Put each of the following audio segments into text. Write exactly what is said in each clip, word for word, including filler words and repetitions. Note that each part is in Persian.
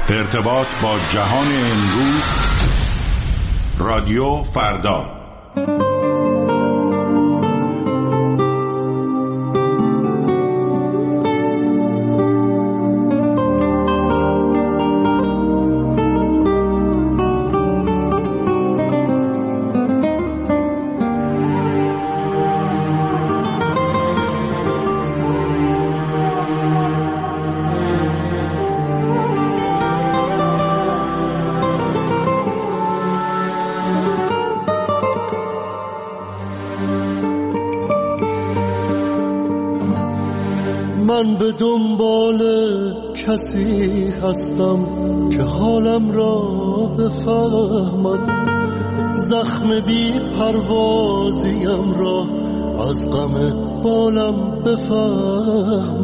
ارتباط با جهان امروز. رادیو فردا. من به دنبال کسی هستم که حالم را بفهمد، زخم بی پروازیم را از غم بالم بفهمد.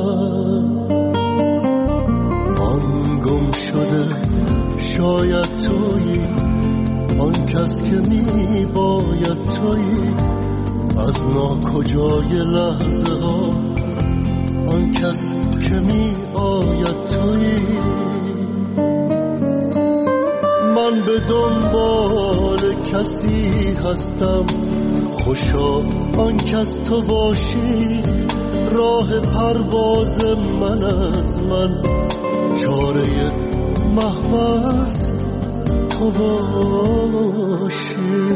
آن گم شده شاید تویی، آن کس که می باید تویی، از ناکجای لحظه ها آن کس که می آید تویی. من به دنبال کسی هستم، خوشا آن کس تو باشی، راه پرواز من از من، چاره محبس تو باشی.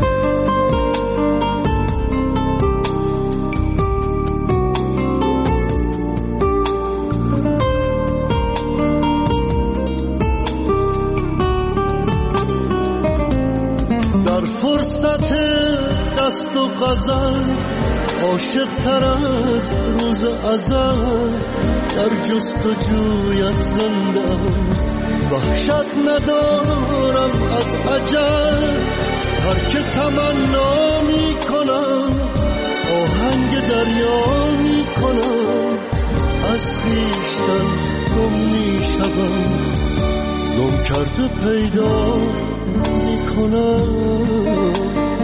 فرصت دست و غزل عاشق تر از روز ازل، در جستجویت زندم، وحشت ندارم از اجل. هر که تمنا می کنم آهنگ دریا می کنم، از خویشتن گم می شدم، گم کرده پیدا می کنم.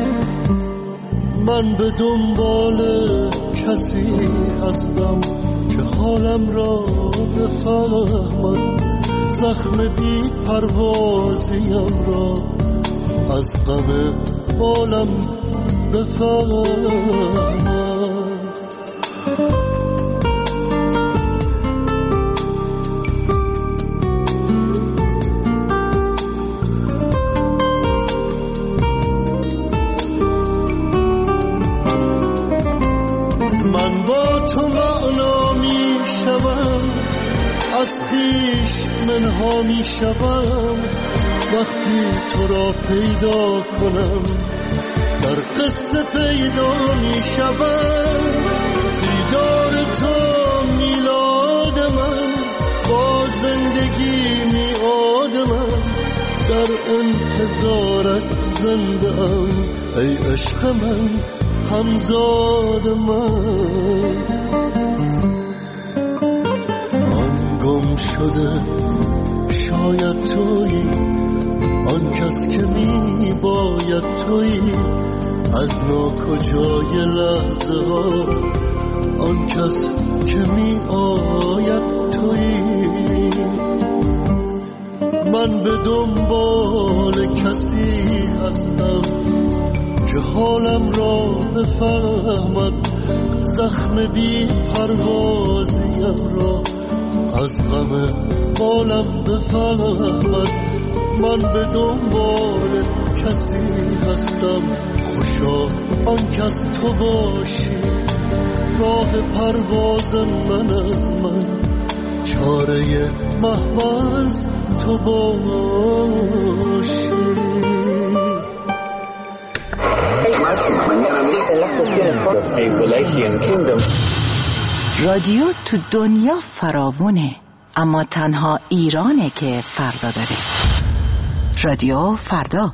من به دنبال کسی هستم که حالم را بفهمد، زخم بی پروازیم را از غم بالم بفهمد. از خویش منها می شوم وقتی تو را پیدا کنم، در قصه پیدا می شوم. دیدار تو میلاد من، با زندگی میعاد من، در انتظارت زنده ام ای عشق من، همزاد من. گم شده شاید تویی، آن کس که می باید تویی، از ناکجای لحظه ها آن کس که می آید تویی. من به دنبال کسی هستم که حالم را بفهمد، زخم بی پروازیم را از غم بالم بفهمد. من به دنبال کسی هستم، خوشا آن کس تو باشی، راه پرواز من از من، چاره محبس تو باشی. رادیو تو دنیا فراوونه، اما تنها ایرانه که فردا داره. رادیو فردا.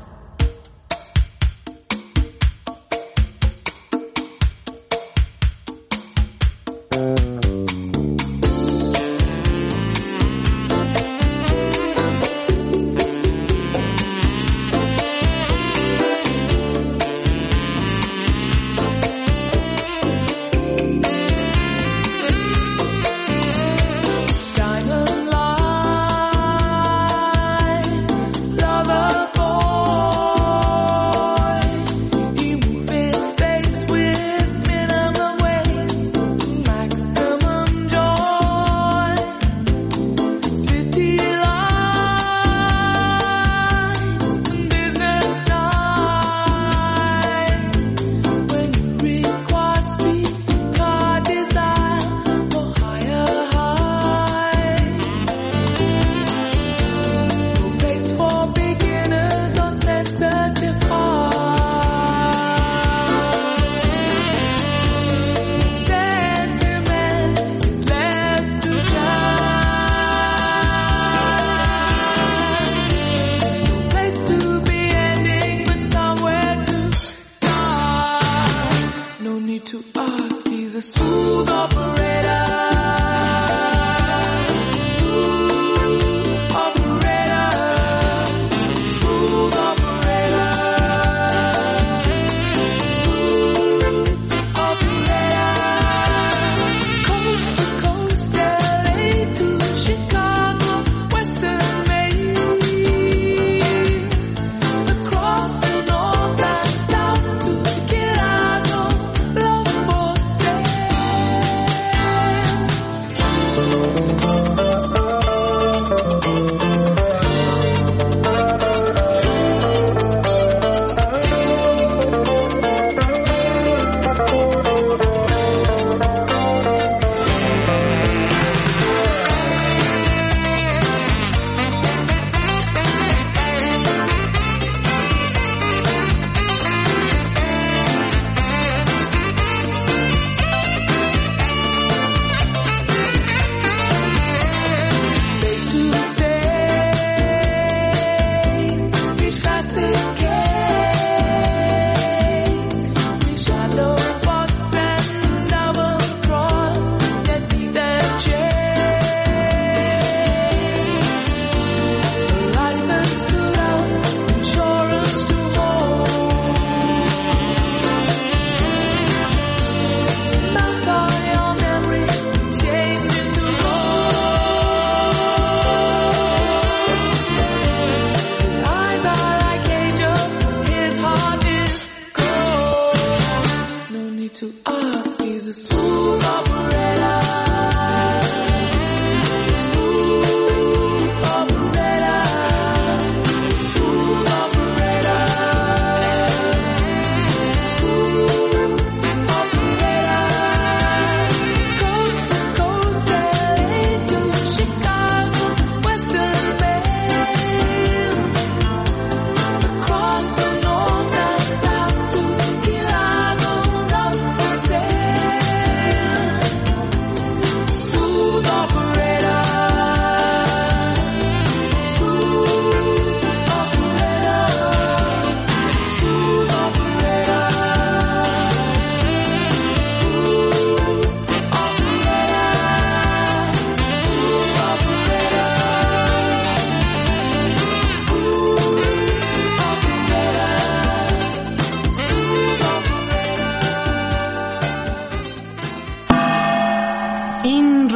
Diamond light.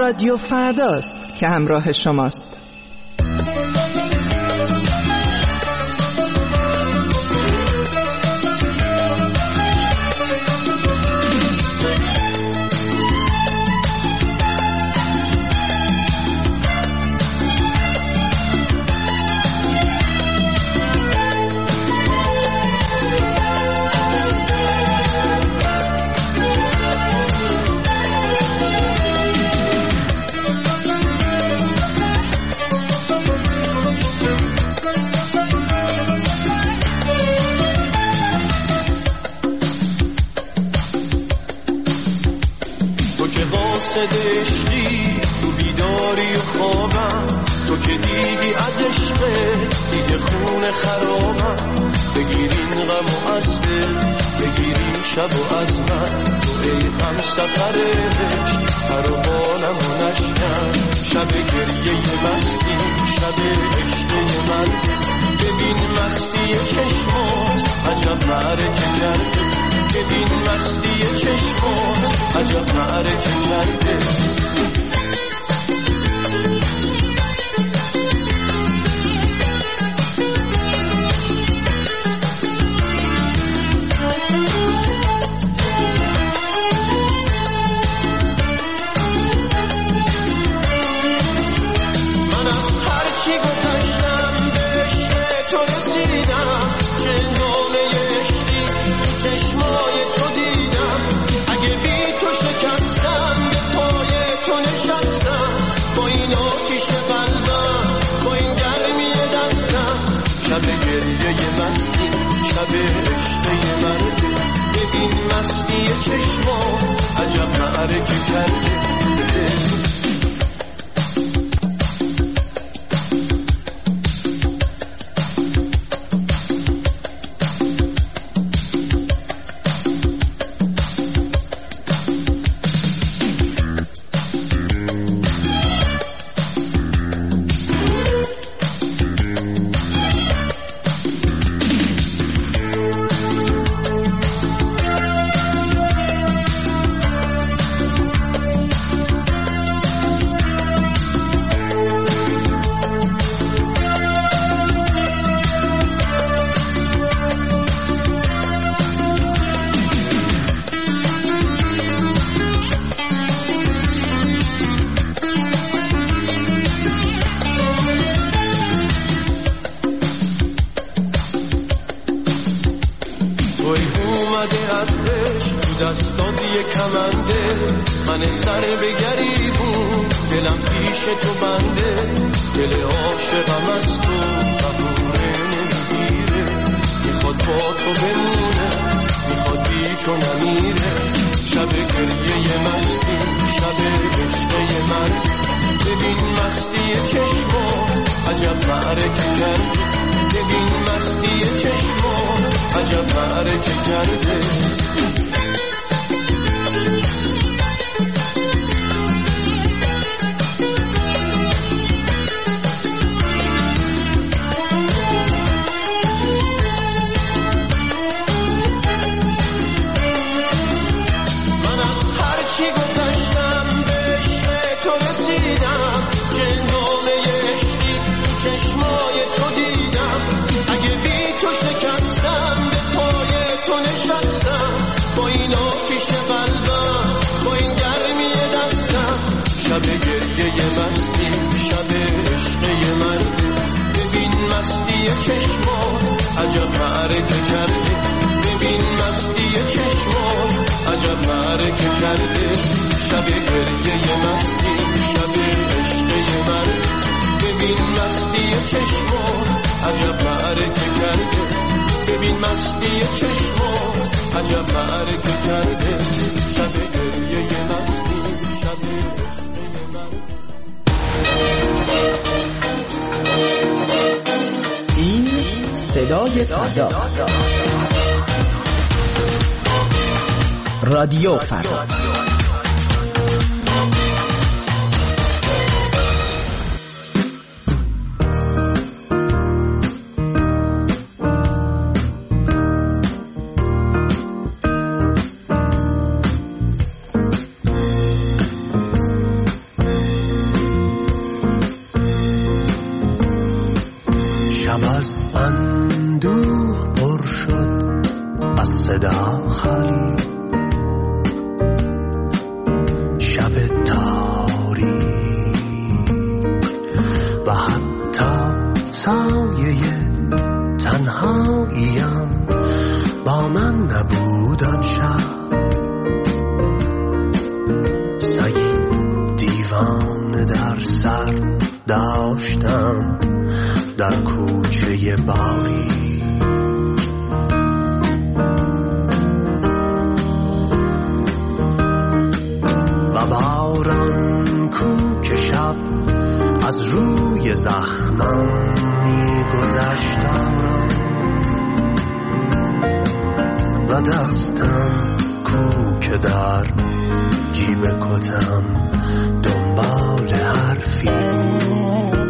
رادیو فرداست که همراه شماست. عشقی تو بیداری و خوابم، تو که دیدی از عشقت دیگه خون خرابم. بگیرین غم و از دل، بگیرین شب و از من، تو ای هم سفر عشق هر و بالم و نشکن. شب گریه مستی، شب عشق من، ببین مستی چشمات عجب معرکه کرده. ببین مستی چشمات عجب معرکه کرده. من از هر چی گذشتم به عشق تو رسیدم. جنگامه عشقی چشمای تو دیدم. اگه بی تو شکستم به پای تو نشستم. با این آتیش قلبم، با این گرمی دستم. شب گریه مستی، شب عشق مرده. ببین مستی چشما عجب معرکه کرده. من سر به گریبون دلم پیش تو بنده. دل عاشقم از تو قبوله نمیگیره. میخواد با تو بمونه، میخواد بی تو نمیره. شب گریه مستی، شب عشق مرد. ببین مستی چشما عجب معرکه کرده. ببین مستی چشما عجب معرکه کرده. شب گریه مستی، شب عشق مرده. ببین مستی چشما عجب معرکه کرده. ببین مستی چشما عجب معرکه کرده. شب گریه مستی، شب عشق مرده. ببین مستی چشما عجب معرکه کرده. ببین مستی چشما عجب معرکه کرده. شب گریه مستی، شب این صدای فردا، رادیو فردا. شب از اندوه پر شد از صدا خالی، شب تاریک و حتی سایه تنهاییم با من نبود آن شب. سگی دیوانه در سر داشتم در کوچه باری، و باران کو که شب از روی زخمم می گذشت آرام، و دستم کو که در جیب کتم دنبال حرفی بود.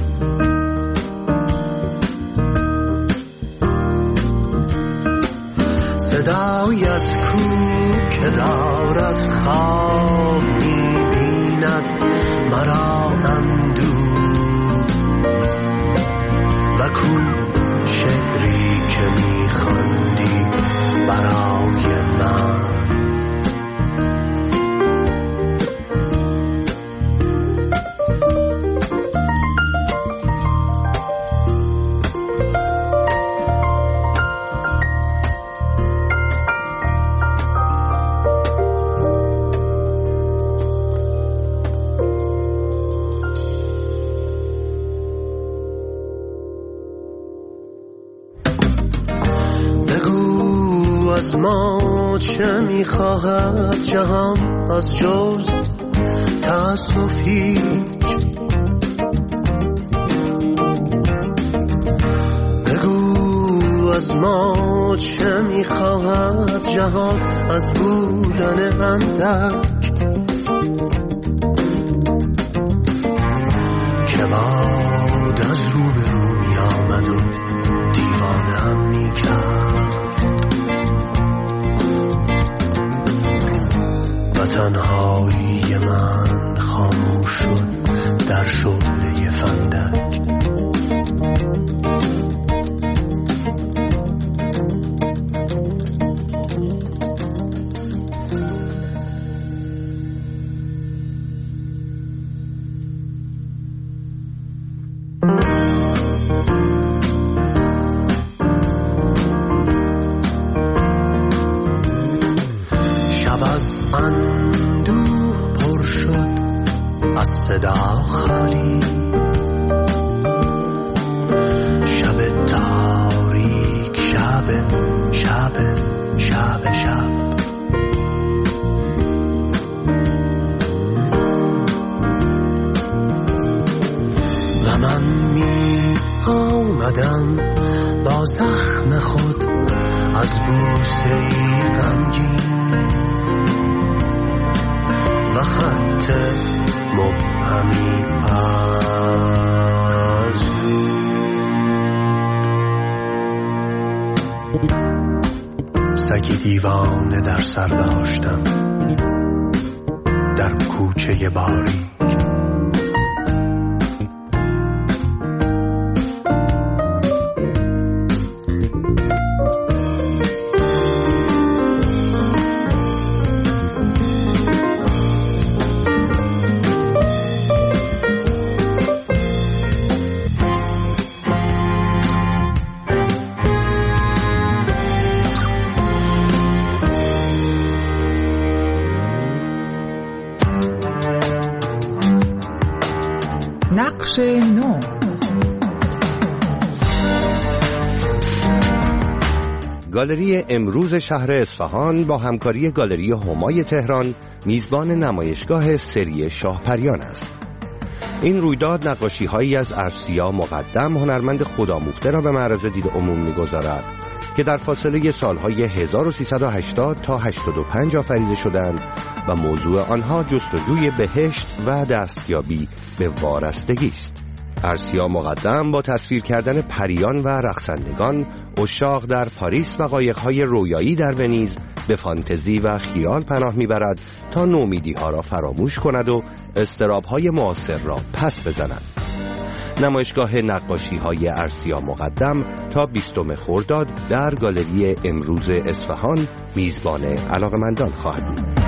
صدایت کو که دارد خواب می بیند مرا اندوه، و کو شعری که می خواندی برای من. از ما چه میخواهد جهان از جز تأسف هیچ؟ بگو از ما چه میخواهد جهان از بودن اندک که باد از رو به رو می آمد و دیوانم میکرد، تنهایی من خاموش شد در شعله فندک. شب از اندوه پر شد از صدا خالی، شب تاریک، شب شب شب شب و من می آمدم با زخم خود از بوسه ای غمگین و خط مبهمی از سگی دیوانه در سر داشتم در کوچه باری. نقش نو. گالری امروز شهر اصفهان با همکاری گالری همای تهران میزبان نمایشگاه سری شاهپریان است. این رویداد نقاشی هایی از ارسیا مقدم، هنرمند خودآموخته را به معرض دید عموم می‌گذارد که در فاصله سالهای هزار و سیصد و هشتاد تا هشتاد و پنج آفریده شدند و موضوع آنها جستجوی بهشت و دستیابی به وارستگی است. ارسیا مقدم با تصویر کردن پریان و رقصندگان، عشاق در پاریس و قایق‌های رویایی در ونیز به فانتزی و خیال پناه میبرد تا نومیدی‌ها را فراموش کند و اضطراب‌های معاصر را پس بزند. نمایشگاه نقاشی های ارسیا مقدم تا بیستم خرداد در گالری امروز اصفهان میزبان علاقمندان خواهد بود.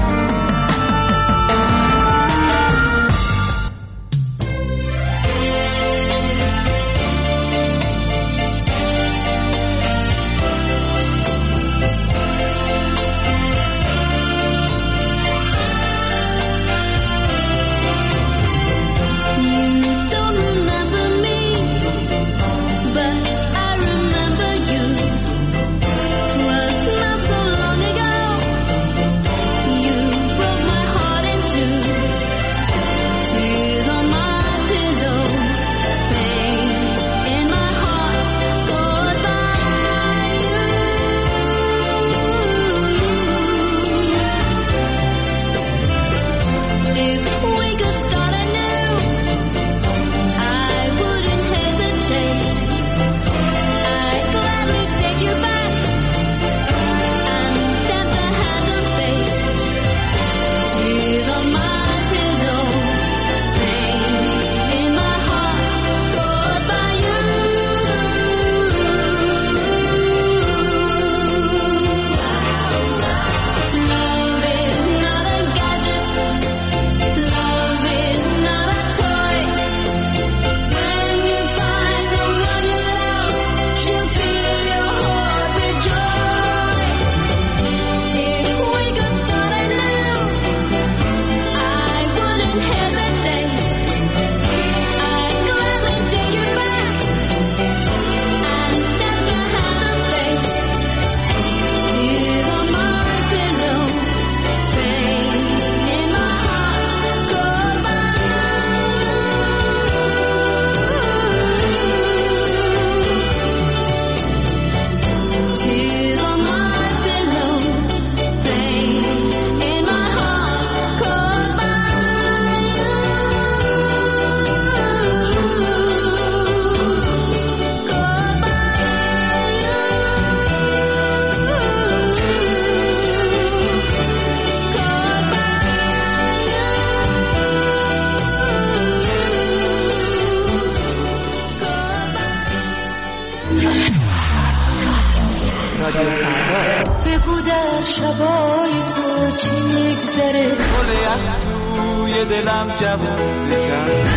بگو در شبای تو چی میگذره گل از توی دلم جوون بکن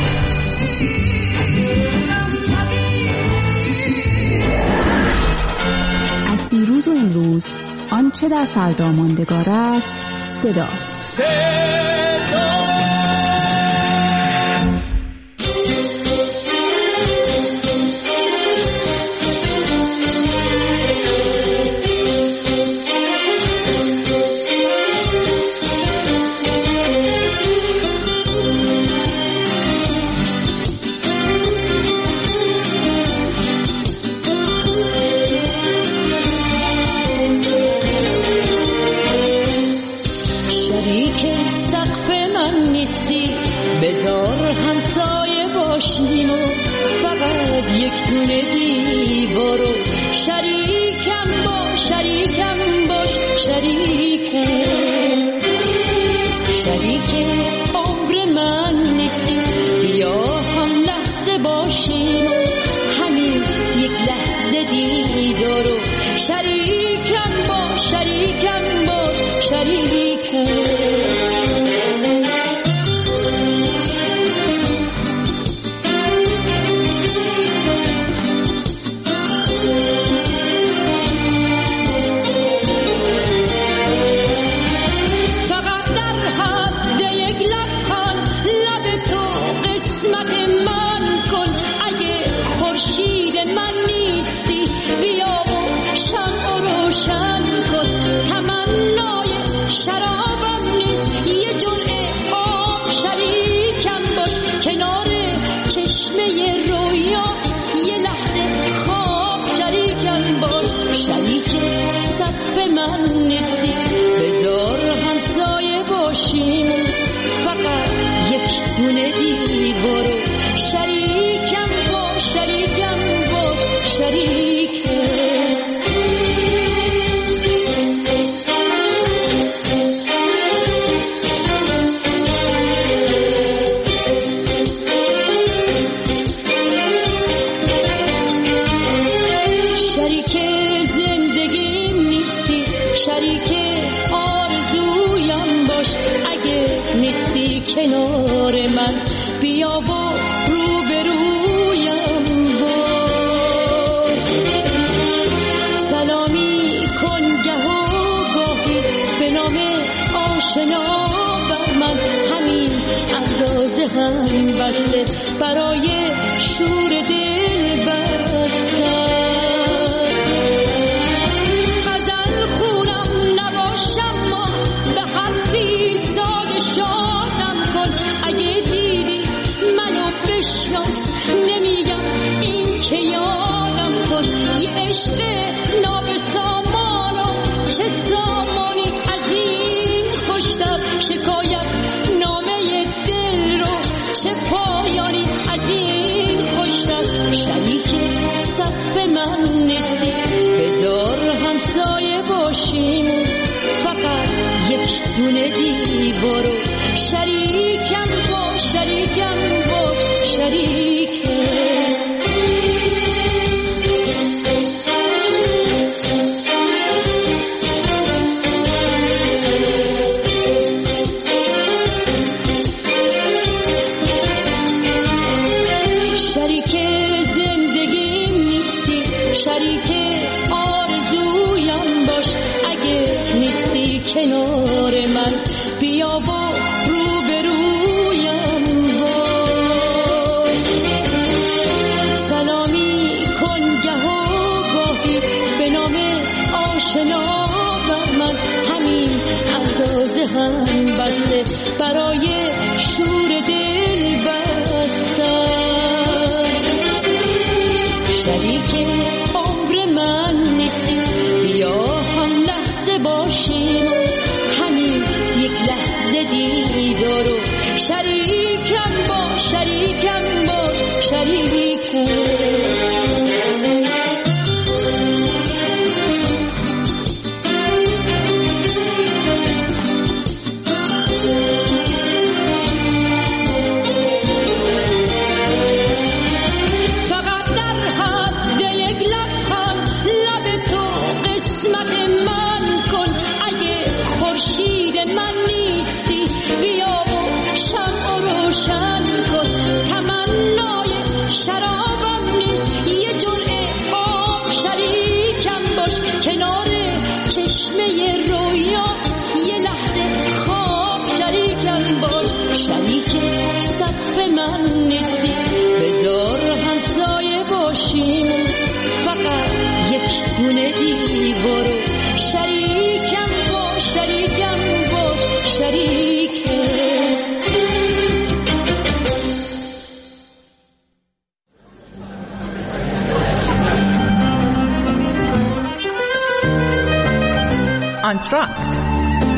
از دیروز و امروز آنچه در فردا ماندگار است صداست. صدا بذار همسایه باشیم و فقط یک دونه دیوارو شریکم باش شریکم باش شریکم شریک عمر من نیستی بیا هم لحظه باشیم و همین یک لحظه دیدارو شریکم باش شریکم باش شریکم برای شور دل بستم. غزل خونم نباشم ما به حرفی ساده شادم کن. اگه دیدی منو بشناس نمیگم این که یادم کن. یه عشق نابسامانم چه سامانی از این خوشتر. شکایت نامه دل رو چه پایانی از این خوشتر. شریک صف من نیستی بذار همسایه باشیم. فقط یک دونه دیوارو شریکم باش شریکم باش شریکم. کنار من بیا و روبرویم وای. سلامی کن گه و گاهی به نام آشنا بر من. همین اندازه هم بسته برای شور دل بستم. شریک عمر من نیستی بیا هم لحظه باشیم. یک لحظه دیدارو شریکم با شریکم با شریکم. فقط در حد یک لبخند لب تو قسمت من کن. اگه خورشید من نیستی بیا و شمع روشن کن. تمنای شرابم نیست یه جرعه آب شریکم باش. کنار چشمه رویا یه لحظه خواب شریکم باش. شریک صف من نیستی بذار همسایه باشیم. فقط یک دونه دیوارو شریکم باش شریکم باش شریکم. آنتراکت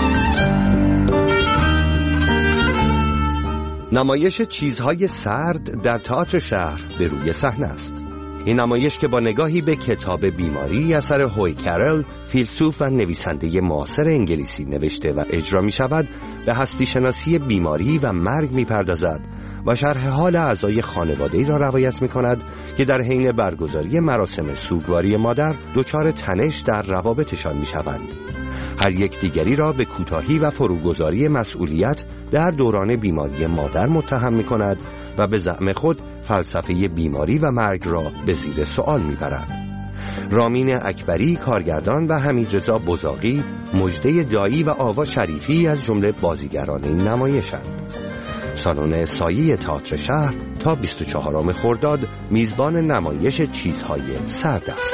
نمایش چیزهای سرد در تئاتر شهر به روی صحنه است. این نمایش که با نگاهی به کتاب بیماری اثر هوی کارل، فیلسوف و نویسنده معاصر انگلیسی نوشته و اجرا می شود، به هستی شناسی بیماری و مرگ می پردازد و شرح حال اعضای خانواده‌ای را روایت می کند که در حین برگزاری مراسم سوگواری مادر دچار تنش در روابطشان می شوند. هر یک دیگری را به کوتاهی و فروگذاری مسئولیت در دوران بیماری مادر متهم می کند و به زعم خود فلسفه بیماری و مرگ را به زیر سوال می برد. رامین اکبری کارگردان و حمیدرضا بزاقی، مژده دایی و آوا شریفی از جمله بازیگران این نمایشند. سالن سایه تئاتر شهر تا بیست و چهارم خرداد میزبان نمایش چیزهای سرد است.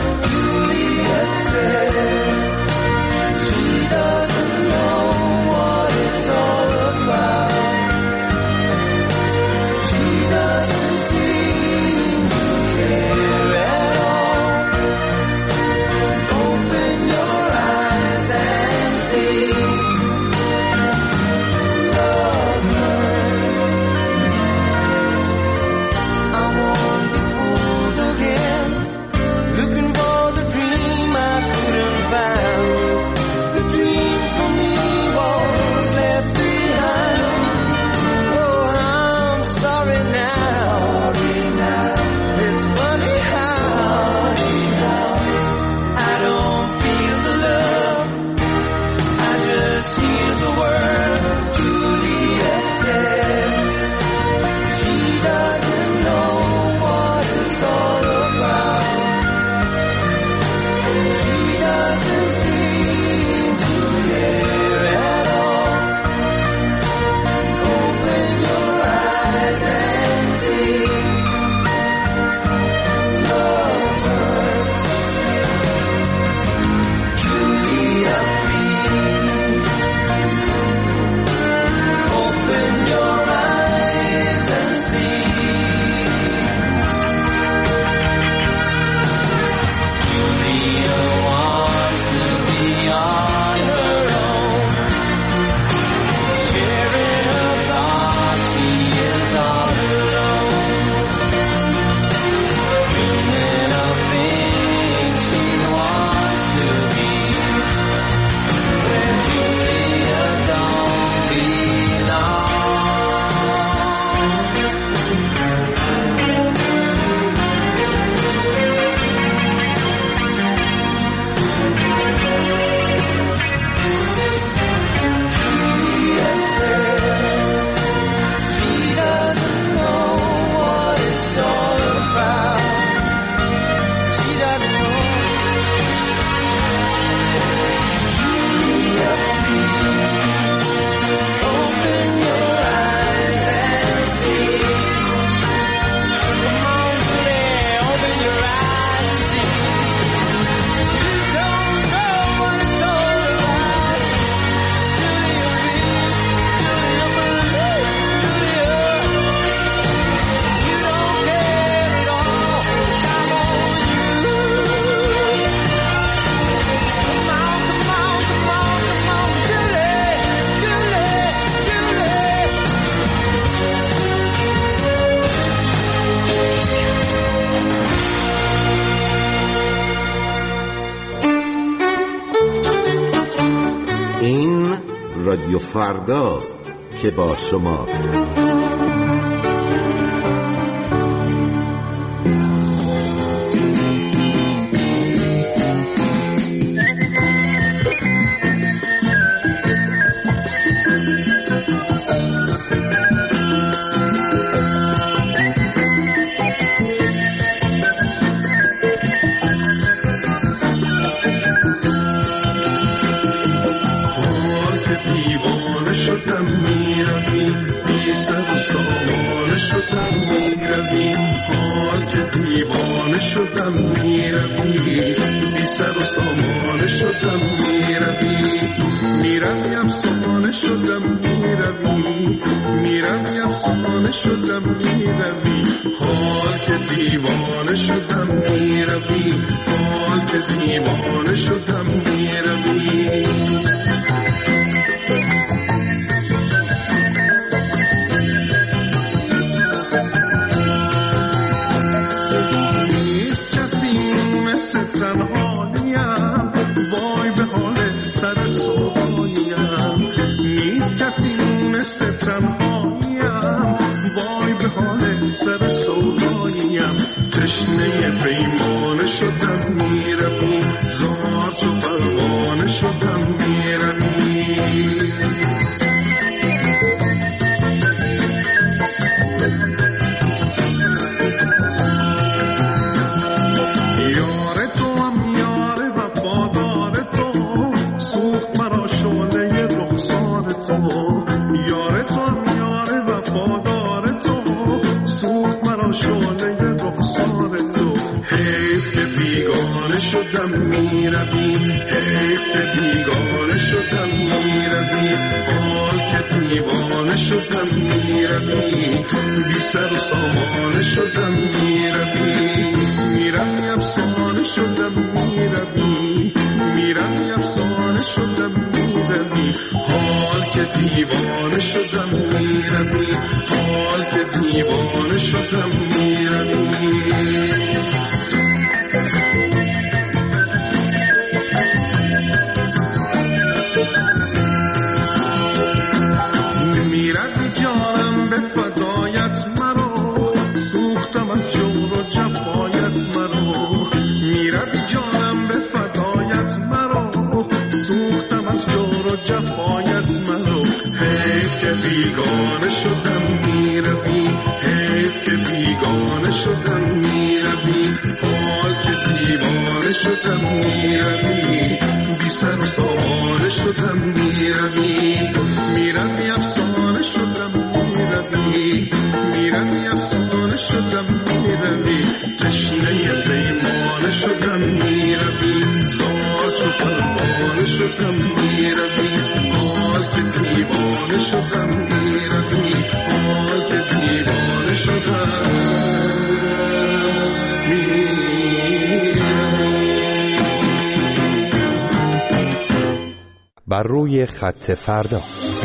She doesn't know what فرداست که با شماست. شدم میروی بی سر و سامانه شدم میروی میروی افسانه شدم میروی میروی افسانه شدم میروی حال که دیوانه شدم میروی حال که دیوانه شدم میروی تنهاییم وای به حال سر سوهاییم نیست کسی مثل تنهاییم وای به حال سر سوهاییم تشنه پیمانه شدم میروی ذات و پروانه شدم میروی شدم میروی حیف که بیگانه شدم میروی حال که دیوانه شدم میروی بی سر و سامانه شدم میروی میروی افسانه شدم میروی میروی افسانه شدم میروی حال که دیوانه شدم میروی حال که دیوانه شدم میروی بیگانه شدم میروی حیف که بیگانه شدم میروی حال که دیوانه شدم میروی بی سر و سامانه شدم میروی میروی افسانه شدم میروی میروی افسانه شدم میروی تشنه پیمانه شدم میروی ذات و پروانه شدم میروی حال که دیوانه شدم میروی حال که دیوانه شدم بر روی خط فردا.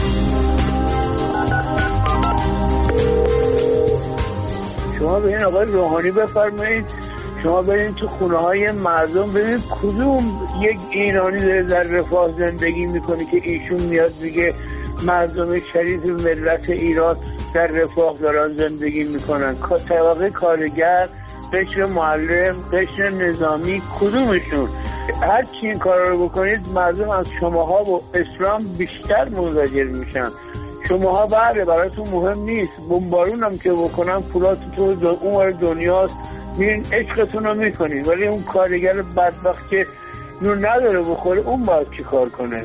شما به این آقای روحانی بفرمایید شما برید تو خونه های مردم ببینید کدوم یک ایرانی داره در رفاه زندگی میکنه که ایشون میاد میگه مردم شریف ملت ایران در رفاه دارن زندگی میکنن. طبقه کارگر، قشر معلم، قشر نظامی، کدومشون؟ هر چی این کارا رو بکنید مردم از شماها و اسلام بیشتر منزجر میشن. شماها بله براتون مهم نیست، بمبارون هم که بکنن پولات تو اون دنیاست، میرین عشقتون رو میکنید، ولی اون کارگر بدبخت که نون نداره بخوره اون باید چی کار کنه؟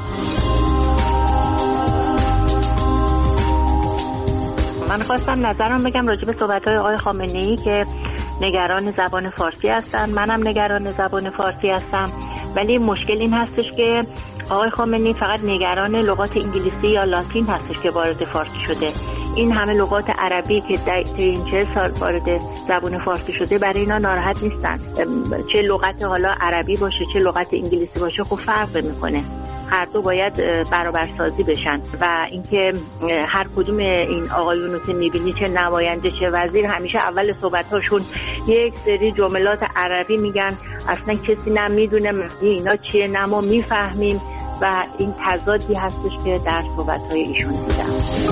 من خواستم نظرم بگم راجع به صحبت‌های آقای خامنه‌ای که نگران زبان فارسی هستن. منم نگران زبان فارسی هستم، ولی مشکل این هستش که آقای خامنه‌ای فقط نگران لغات انگلیسی یا لاتین هستش که وارد فارسی شده. این همه لغات عربی که در این چه سال وارد زبان فارسی شده برای اینا ناراحت نیستن. چه لغت حالا عربی باشه چه لغت انگلیسی باشه خب فرق میکنه، هر دو باید برابرسازی بشن. و اینکه هر کدوم این آقایونو که میبینی چه نماینده چه وزیر همیشه اول صحبتاشون یک سری جملات عربی میگن، اصلا کسی نمیدونه اینا چیه، نه ما میفهمیم، و این تضادی هستش که در صحبت‌های ایشون دیدم.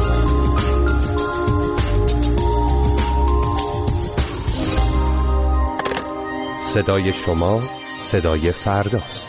صدای شما صدای فرداست.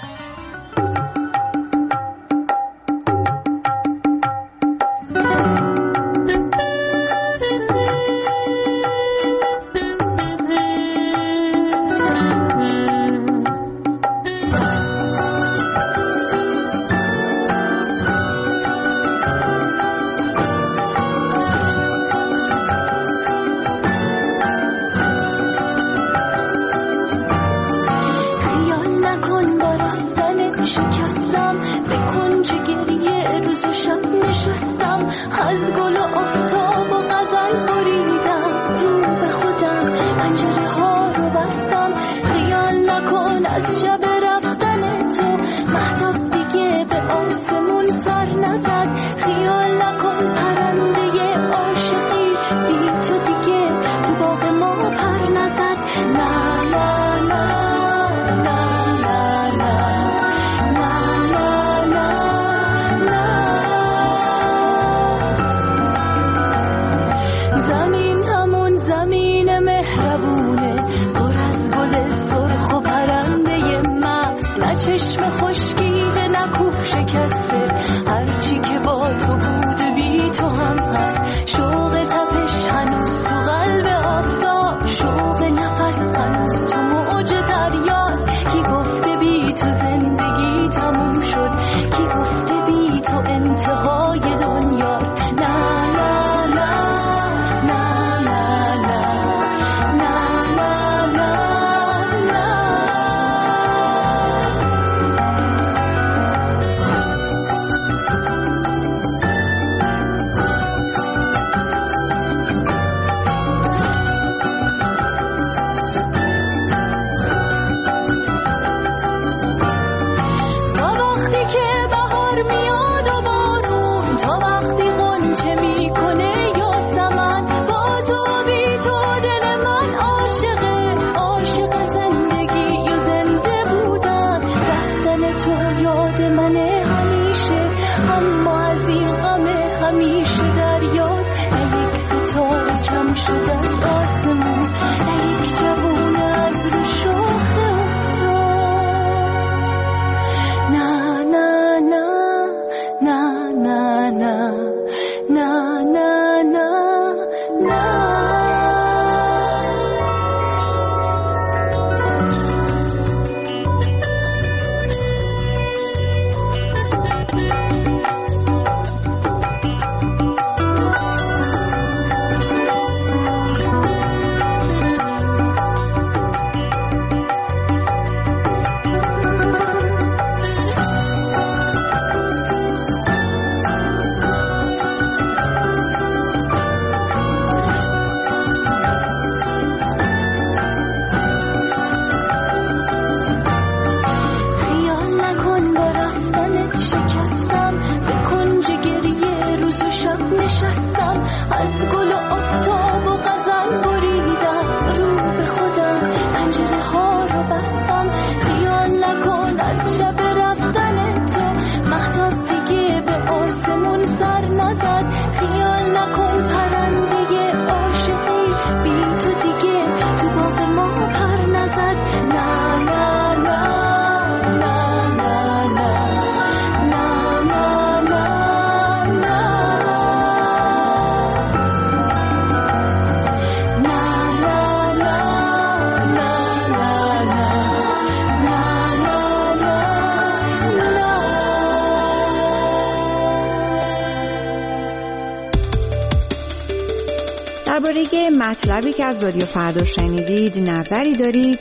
درباره مطلبی که از رادیو فردا شنیدید نظری دارید،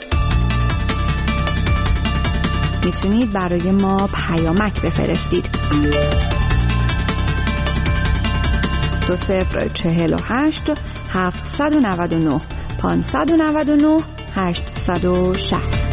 میتونید برای ما پیامک بفرستید. دو صفر چهل و هشت هفتصد و نود و نه پانصد و نود و نه هشتصد و شصت.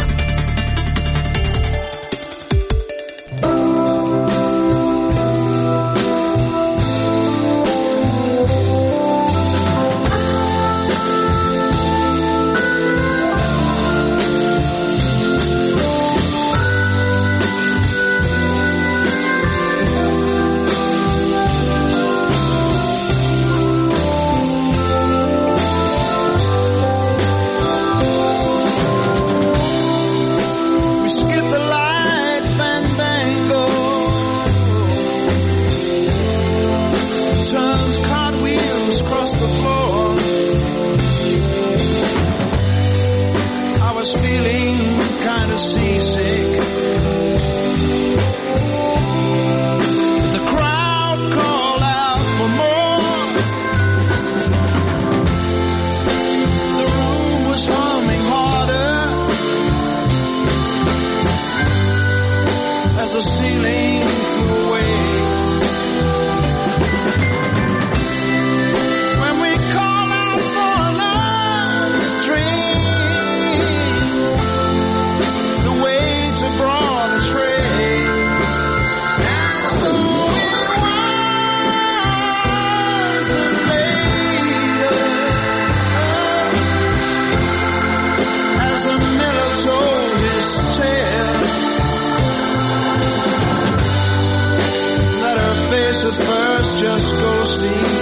just go sleep.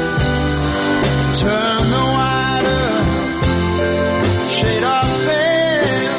Turn the wider shade off veil.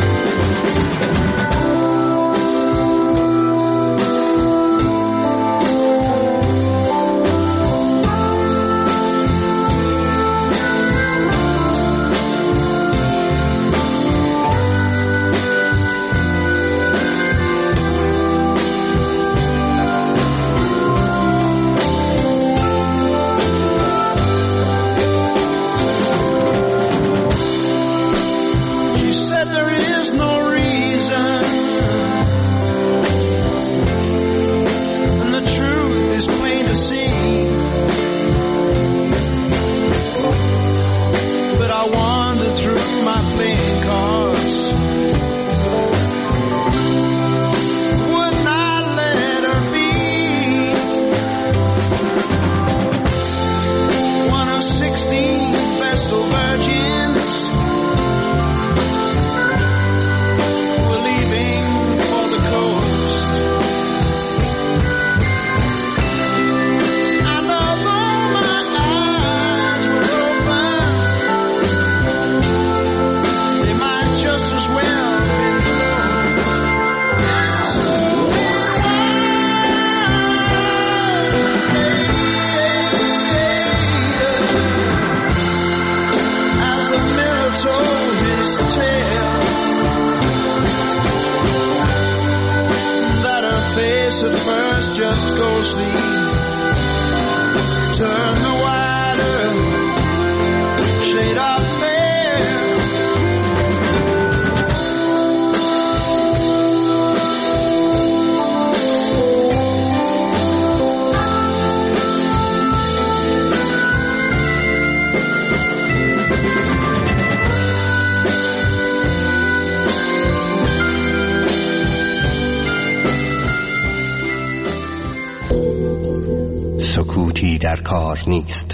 سکوتی در کار نیست.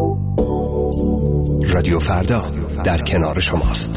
رادیو فردا در کنار شماست.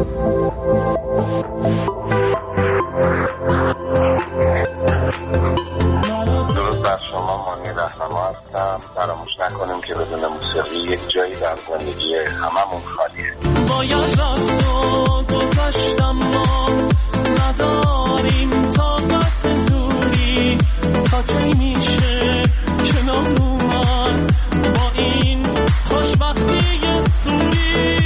درود بر شما، مانی رهنما هستم. فراموش نکنیم که بدون موسیقی یک جایی در زندگی هممون خالیه. باید رفت و گذشتم، ما نداریم طاقت دوری، تا کی میشه کنار اومد با این خوشبختی سوری.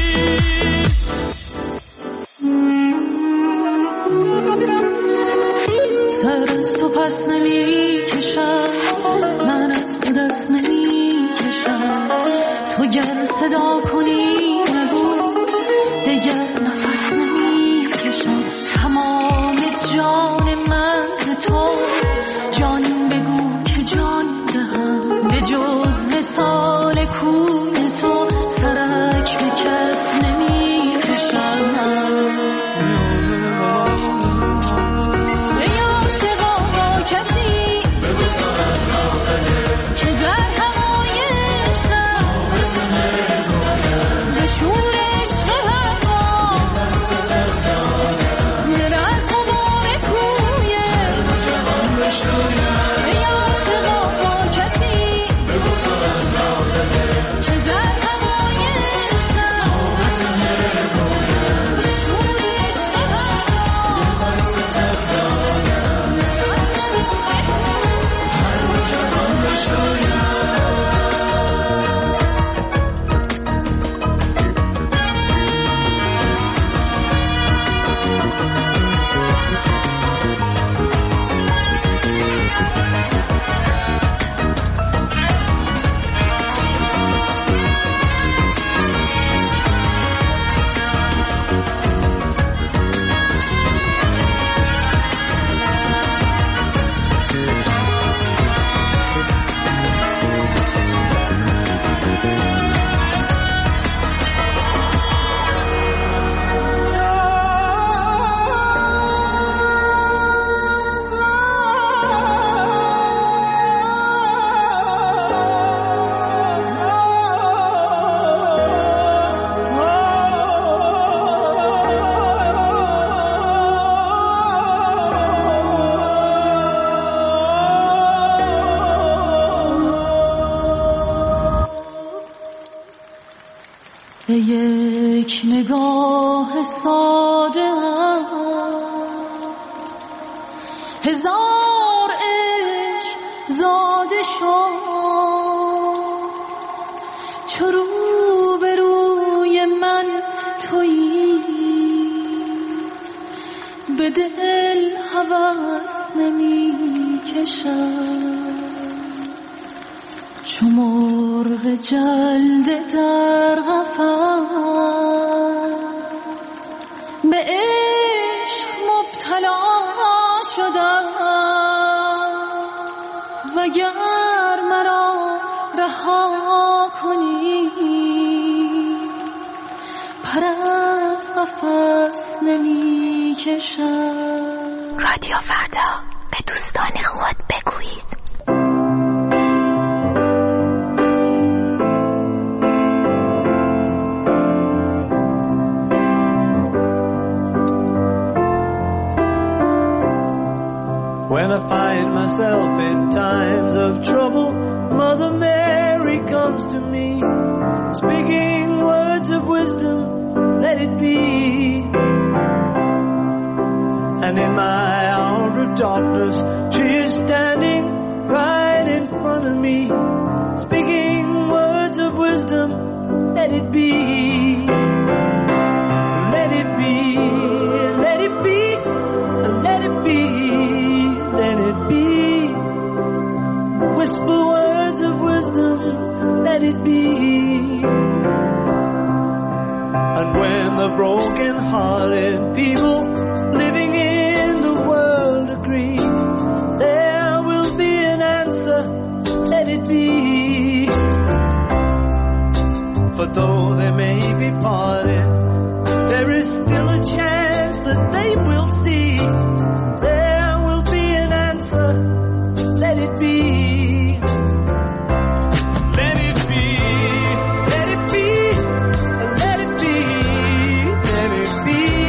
سر از تو پس نمی کشم، من از تو دست نمی کشم، تو گر صدا کنی نگو دیگر نفس نمی کشم. تمام جان من ز تو، جان بگو که جان دهم، به جز وصال کوی تو سرک به کس نمی کشم. یک نگاه ساده هزار عشق زاده شد، چو رو به روی من تویی به دل هوس نمی کشم. چو مرغ جلده در قفس به عشق مبتلا شدم، وگر مرا رها کنی پر از قفس نمی کشم. رادیو فردا، به دوستان خود بگویید. When I find myself in times of trouble, Mother Mary comes to me, speaking words of wisdom, let it be. And in my hour of darkness, she is standing right in front of me, speaking words of wisdom, let it be. Let it be, let it be, let it be. Let it be. Whisper words of wisdom, let it be. And when the broken-hearted people living in the world agree, there will be an answer, let it be. For though they may be parted, there is still a chance that they will see. There will be an answer, let it be. Let it be, let it be, let it be, let it be.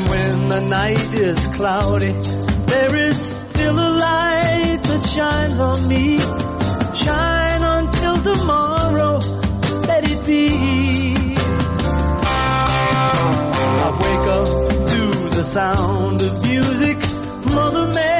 And when the night is cloudy, there is still a light that shines on me. Shine until tomorrow, let it be. I wake up to the sound of music. Mother Mary